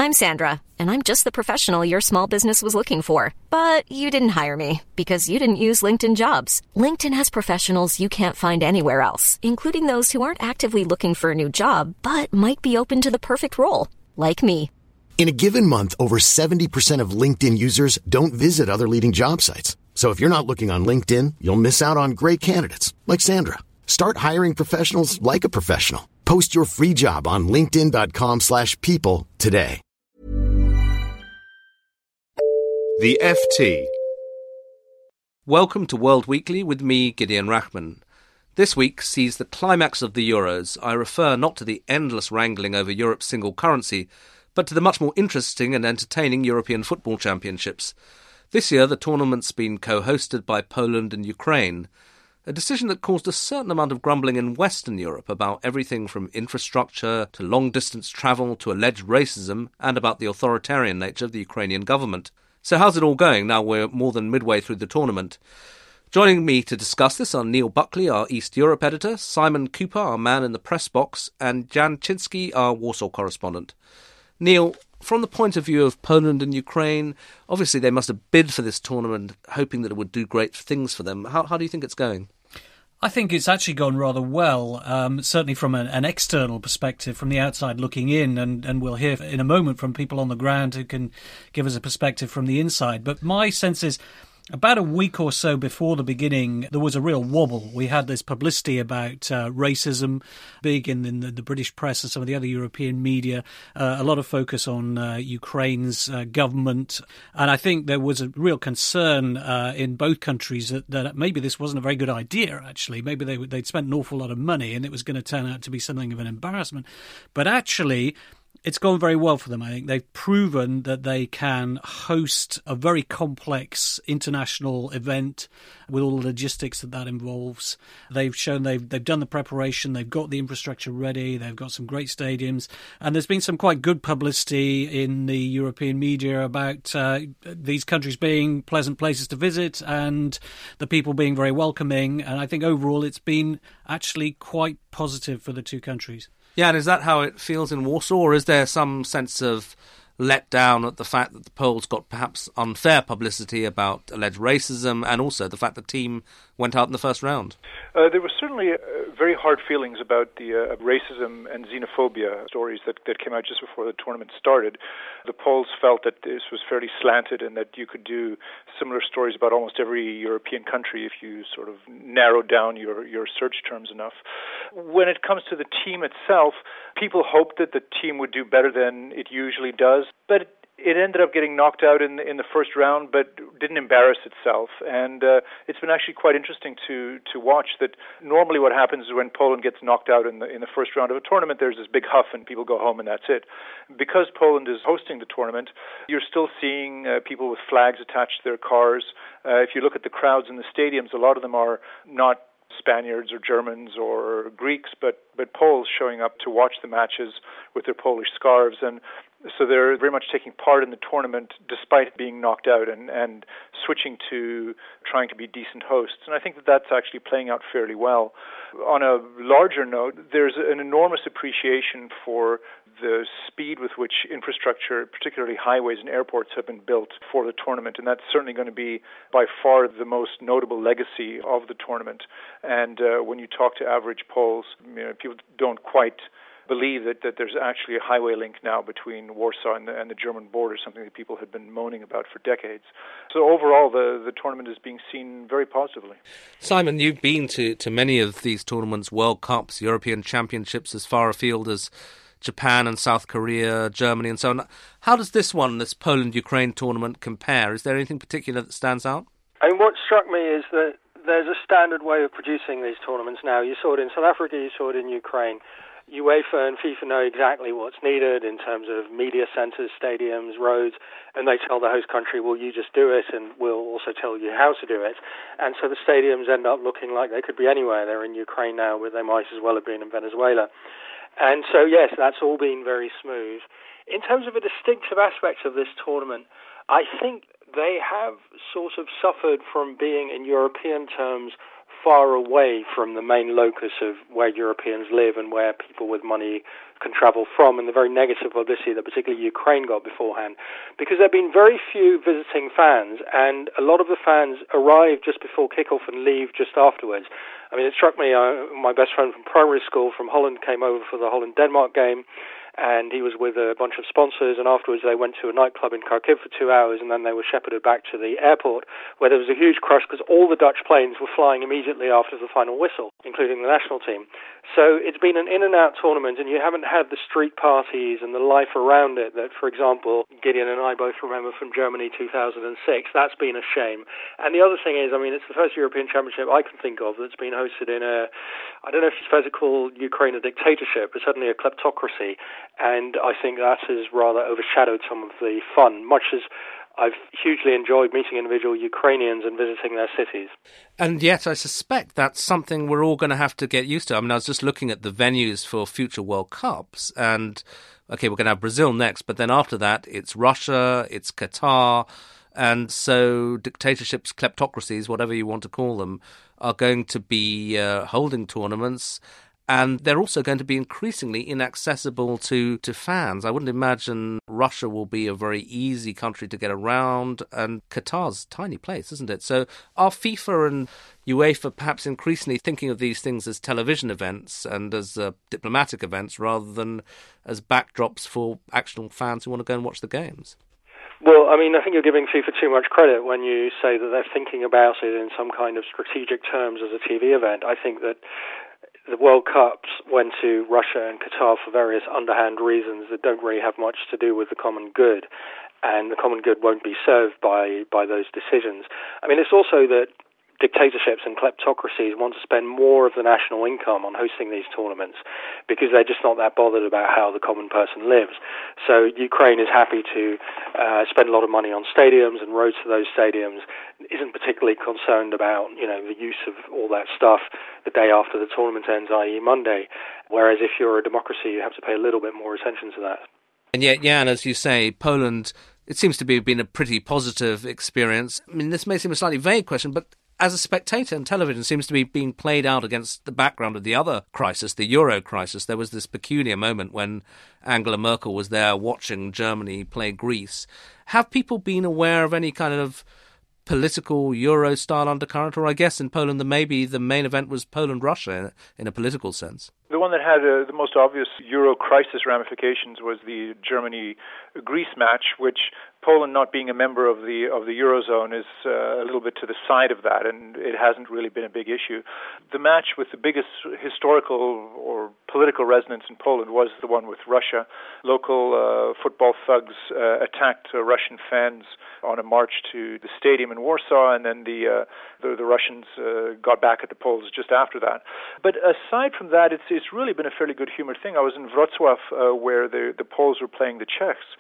I'm Sandra, and I'm just the professional your small business was looking for. But you didn't hire me because you didn't use LinkedIn Jobs. LinkedIn has professionals you can't find anywhere else, including those who aren't actively looking for a new job, but might be open to the perfect role, like me. In a given month, over 70% of LinkedIn users don't visit other leading job sites. So if you're not looking on LinkedIn, you'll miss out on great candidates like Sandra. Start hiring professionals like a professional. Post your free job on linkedin.com/people today. The FT. Welcome to World Weekly with me, Gideon Rachman. This week sees the climax of the Euros. I refer not to the endless wrangling over Europe's single currency, but to the much more interesting and entertaining European football championships. This year, the tournament's been co-hosted by Poland and Ukraine, a decision that caused a certain amount of grumbling in Western Europe about everything from infrastructure to long-distance travel to alleged racism and about the authoritarian nature of the Ukrainian government. So how's it all going now we're more than midway through the tournament? Joining me to discuss this are Neil Buckley, our East Europe editor, Simon Cooper, our man in the press box, and Jan Chinsky, our Warsaw correspondent. Neil, from the point of view of Poland and Ukraine, obviously they must have bid for this tournament hoping that it would do great things for them. How do you think it's going? I think it's actually gone rather well, certainly from an external perspective, from the outside looking in, and we'll hear in a moment from people on the ground who can give us a perspective from the inside. But my sense is, about a week or so before the beginning, there was a real wobble. We had this publicity about racism, big in the British press and some of the other European media, a lot of focus on Ukraine's government. And I think there was a real concern in both countries that maybe this wasn't a very good idea, actually. Maybe they'd spent an awful lot of money and it was going to turn out to be something of an embarrassment. But actually, it's gone very well for them. I think they've proven that they can host a very complex international event with all the logistics that involves. They've shown they've done the preparation, they've got the infrastructure ready, they've got some great stadiums, and there's been some quite good publicity in the European media about these countries being pleasant places to visit and the people being very welcoming. And I think overall it's been actually quite positive for the two countries. Yeah, and is that how it feels in Warsaw, or is there some sense of let down at the fact that the Poles got perhaps unfair publicity about alleged racism and also the fact the team went out in the first round? There were certainly very hard feelings about the racism and xenophobia stories that came out just before the tournament started. The Poles felt that this was fairly slanted and that you could do similar stories about almost every European country if you sort of narrowed down your search terms enough. When it comes to the team itself, people hoped that the team would do better than it usually does, but it ended up getting knocked out in the first round, but didn't embarrass itself. And it's been actually quite interesting to watch that normally what happens is when Poland gets knocked out in the first round of a tournament, there's this big huff and people go home and that's it. Because Poland is hosting the tournament, you're still seeing people with flags attached to their cars. If you look at the crowds in the stadiums, a lot of them are not Spaniards or Germans or Greeks, but Poles showing up to watch the matches with their Polish scarves. And so they're very much taking part in the tournament despite being knocked out and switching to trying to be decent hosts. And I think that that's actually playing out fairly well. On a larger note, there's an enormous appreciation for the speed with which infrastructure, particularly highways and airports, have been built for the tournament. And that's certainly going to be by far the most notable legacy of the tournament. And when you talk to average Poles, people don't quite believe that there's actually a highway link now between Warsaw and the German border, something that people had been moaning about for decades. So overall, the tournament is being seen very positively. Simon, you've been to many of these tournaments, World Cups, European Championships, as far afield as Japan and South Korea, Germany and so on. How does this Poland-Ukraine tournament compare? Is there anything particular that stands out? I mean, what struck me is that there's a standard way of producing these tournaments now. You saw it in South Africa, you saw it in Ukraine. UEFA and FIFA know exactly what's needed in terms of media centres, stadiums, roads, and they tell the host country, well, you just do it, and we'll also tell you how to do it. And so the stadiums end up looking like they could be anywhere. They're in Ukraine now, but they might as well have been in Venezuela. And so, yes, that's all been very smooth. In terms of a distinctive aspect of this tournament, I think they have sort of suffered from being, in European terms, far away from the main locus of where Europeans live and where people with money can travel from, and the very negative publicity that particularly Ukraine got beforehand, because there have been very few visiting fans, and a lot of the fans arrive just before kickoff and leave just afterwards. I mean, it struck me, my best friend from primary school from Holland came over for the Holland-Denmark game, and he was with a bunch of sponsors, and afterwards they went to a nightclub in Kharkiv for 2 hours, and then they were shepherded back to the airport, where there was a huge crush because all the Dutch planes were flying immediately after the final whistle, including the national team. So it's been an in-and-out tournament, and you haven't had the street parties and the life around it that, for example, Gideon and I both remember from Germany 2006. That's been a shame. And the other thing is, I mean, it's the first European Championship I can think of that's been hosted in I don't know if it's supposed to call Ukraine a dictatorship, but certainly a kleptocracy. And I think that has rather overshadowed some of the fun, much as I've hugely enjoyed meeting individual Ukrainians and visiting their cities. And yet I suspect that's something we're all going to have to get used to. I mean, I was just looking at the venues for future World Cups, and, okay, we're going to have Brazil next, but then after that it's Russia, it's Qatar, and so dictatorships, kleptocracies, whatever you want to call them, are going to be holding tournaments. And they're also going to be increasingly inaccessible to fans. I wouldn't imagine Russia will be a very easy country to get around, and Qatar's a tiny place, isn't it? So are FIFA and UEFA perhaps increasingly thinking of these things as television events and as diplomatic events rather than as backdrops for actual fans who want to go and watch the games? Well, I mean, I think you're giving FIFA too much credit when you say that they're thinking about it in some kind of strategic terms as a TV event. I think that the World Cups went to Russia and Qatar for various underhand reasons that don't really have much to do with the common good, and the common good won't be served by those decisions. I mean, it's also that dictatorships and kleptocracies want to spend more of the national income on hosting these tournaments because they're just not that bothered about how the common person lives. So Ukraine is happy to spend a lot of money on stadiums and roads to those stadiums, isn't particularly concerned about, you know, the use of all that stuff the day after the tournament ends, i.e. Monday, whereas if you're a democracy, you have to pay a little bit more attention to that. And yet, Jan, as you say, Poland, it seems to be been a pretty positive experience. I mean, this may seem a slightly vague question, but as a spectator on television, seems to be being played out against the background of the other crisis, the Euro crisis. There was this peculiar moment when Angela Merkel was there watching Germany play Greece. Have people been aware of any kind of political Euro-style undercurrent? Or I guess in Poland, maybe the main event was Poland-Russia in a political sense. The one that had the most obvious Euro crisis ramifications was the Germany-Greece match, which Poland, not being a member of the Eurozone, is a little bit to the side of that, and it hasn't really been a big issue. The match with the biggest historical or political resonance in Poland was the one with Russia. Local football thugs attacked Russian fans on a march to the stadium in Warsaw, and then the Russians got back at the Poles just after that. But aside from that, it's really been a fairly good humored thing. I was in Wrocław where the Poles were playing the Czechs,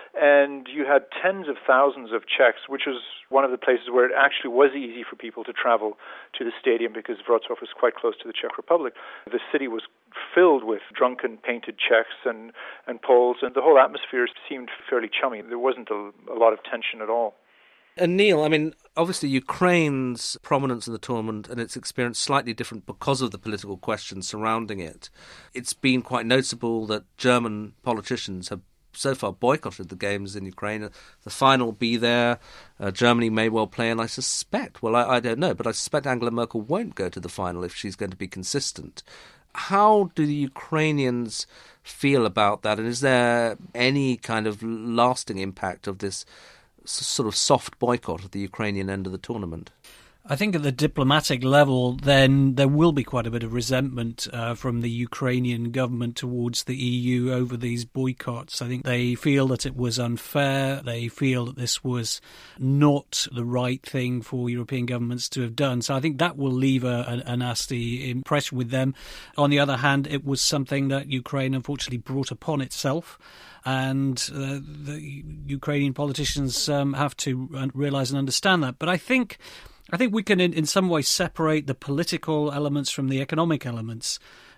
and you had tens of thousands of Czechs, which was one of the places where it actually was easy for people to travel to the stadium because Wrocław was quite close to the Czech Republic. The city was filled with drunken, painted Czechs and Poles, and the whole atmosphere seemed fairly chummy. There wasn't a lot of tension at all. And Neil, I mean, obviously Ukraine's prominence in the tournament and its experience slightly different because of the political questions surrounding it. It's been quite noticeable that German politicians have so far boycotted the games in Ukraine. The final will be there. Germany may well play, and I suspect, well, I don't know, but I suspect Angela Merkel won't go to the final if she's going to be consistent. How do the Ukrainians feel about that, and is there any kind of lasting impact of this sort of soft boycott at the Ukrainian end of the tournament? I think at the diplomatic level, then there will be quite a bit of resentment from the Ukrainian government towards the EU over these boycotts. I think they feel that it was unfair. They feel that this was not the right thing for European governments to have done. So I think that will leave a nasty impression with them. On the other hand, it was something that Ukraine unfortunately brought upon itself. And the Ukrainian politicians have to realise and understand that. But I think we can in some way separate the political elements from the economic elements.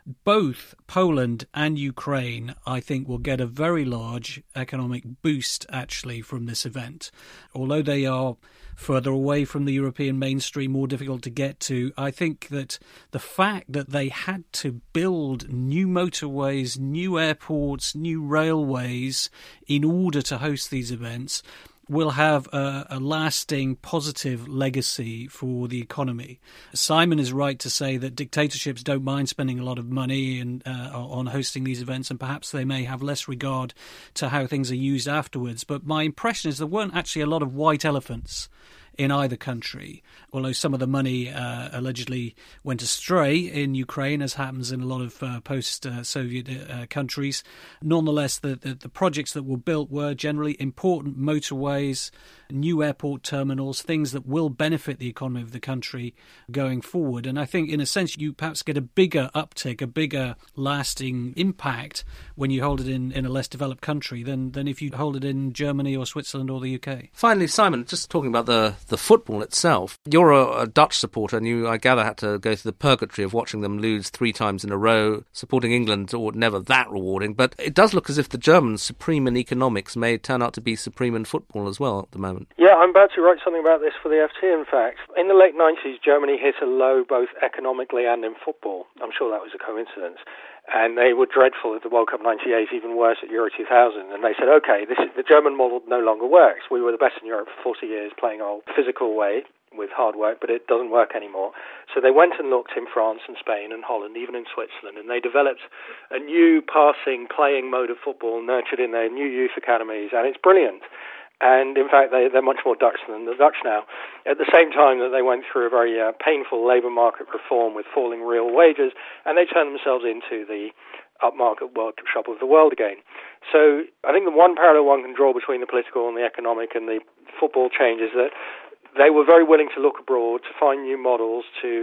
both Poland and Ukraine, I think, will get a very large economic boost, actually, from this event. Although they are further away from the European mainstream, more difficult to get to, I think that the fact that they had to build new motorways, new airports, new railways in order to host these events will have a lasting positive legacy for the economy. Simon is right to say that dictatorships don't mind spending a lot of money on hosting these events, and perhaps they may have less regard to how things are used afterwards. But my impression is there weren't actually a lot of white elephants in either country, although some of the money allegedly went astray in Ukraine, as happens in a lot of post-Soviet countries. Nonetheless, the projects that were built were generally important motorways, new airport terminals, things that will benefit the economy of the country going forward. And I think, in a sense, you perhaps get a bigger uptick, a bigger lasting impact when you hold it in a less developed country than if you hold it in Germany or Switzerland or the UK. Finally, Simon, just talking about the football itself, you're a Dutch supporter, and you, I gather, had to go through the purgatory of watching them lose 3 times in a row. Supporting England, or never that rewarding, but it does look as if the Germans, supreme in economics, may turn out to be supreme in football as well at the moment. Yeah, I'm about to write something about this for the FT, in fact. In the late 90s, Germany hit a low both economically and in football. I'm sure that was a coincidence. And they were dreadful at the World Cup 98, even worse at Euro 2000. And they said, OK, the German model no longer works. We were the best in Europe for 40 years, playing our physical way with hard work, but it doesn't work anymore. So they went and looked in France and Spain and Holland, even in Switzerland, and they developed a new passing, playing mode of football nurtured in their new youth academies, and it's brilliant. And in fact, they're much more Dutch than the Dutch now. At the same time that they went through a very painful labour market reform with falling real wages, and they turned themselves into the upmarket workshop of the world again. So I think the one parallel one can draw between the political and the economic and the football change is that they were very willing to look abroad, to find new models,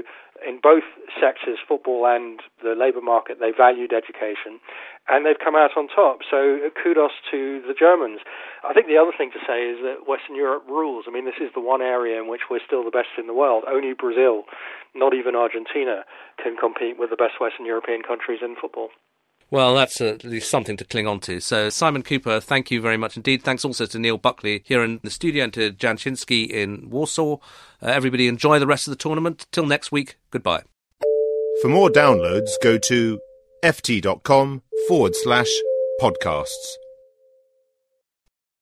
in both sectors, football and the labour market, they valued education, and they've come out on top. So kudos to the Germans. I think the other thing to say is that Western Europe rules. I mean, this is the one area in which we're still the best in the world. Only Brazil, not even Argentina, can compete with the best Western European countries in football. Well, that's at least something to cling on to. So, Simon Cooper, thank you very much indeed. Thanks also to Neil Buckley here in the studio and to Jan Chinsky in Warsaw. Everybody enjoy the rest of the tournament. Till next week, goodbye. For more downloads, go to ft.com/podcasts.